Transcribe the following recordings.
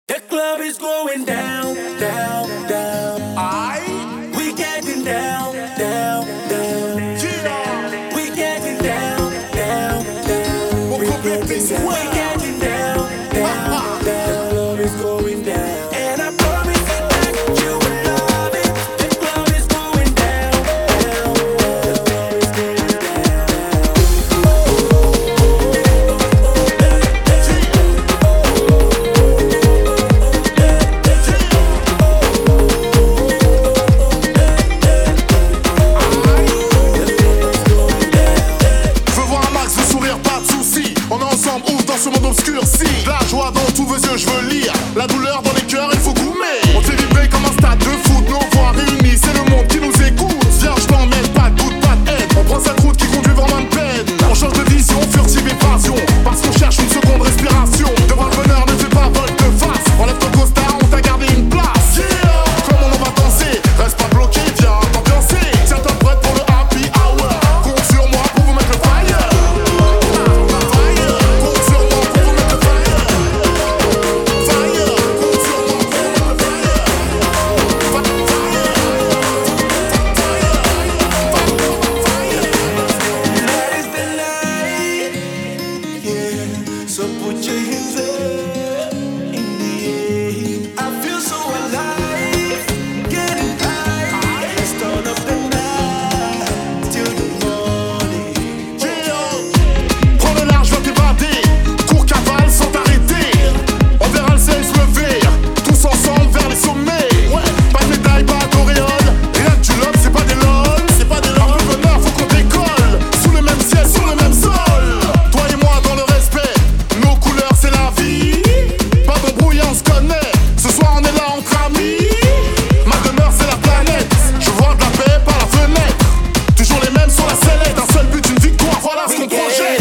The club is going down, down, down. We getting down, down, down. Yeah. We getting down, down, down. We'll We go get getting this down, well. we getting down, down, down. The club is going down, and I promise you that you will love it. The club is going down, down, down. The club is going Je veux voir un max de sourire, pas de soucis. On est ensemble, ouf, dans ce monde obscurci. La joie dans tous vos yeux, je veux lire. La douleur dans les cœurs, il faut goumer. On s'est vibré comme un stade de foot. Nos voix réunies, c'est le monde qui nous écoute. Viens, je t'emmène, pas de doute, pas de haine. On prend cette route qui conduit vraiment de peine. On change de vision, furtive évasion. Parce qu'on cherche une seconde respiration. De voir le bonheur ne fait pas volte-face. Enlève ton costard, on t'a gardé une place. Yeah, comment on va danser? Reste pas bloqué, viens t'ambiancer. Tiens-toi prête pour le happy hour. Compte sur moi pour vous mettre le fire. Fire, compte sur moi pour vous mettre le fire. Fire, compte sur moi pour vous mettre le fire. That is the light, yeah. So put your hands up in the air. I feel so alive, getting high. Let's turn up the night till the morning. Prends le large, viens t'évader. Cours, cavale sans t'arrêter. On verra le ciel se lever. Tous ensemble vers les sommets. Pas de médaille, pas d'auréole. Rien que du love, c'est pas des lol. Un peu de bonheur, faut qu'on décolle. Sous le même ciel, sur le même sol. Toi et moi dans le respect. Nos couleurs, c'est la vie. Pas d'embrouille, on se connaît. Ce soir, on est là entre amis. Ma demeure, c'est la planète. Je vois de la paix par la fenêtre. Toujours les mêmes sur la sellette. Un seul but, une victoire. Voilà ce qu'on projette.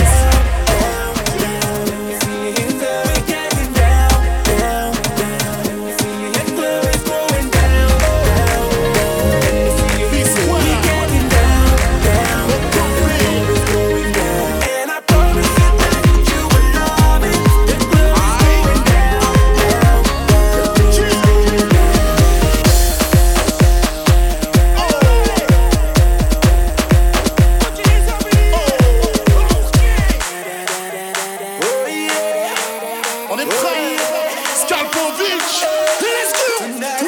On est prêt, Skalpovic, let's go.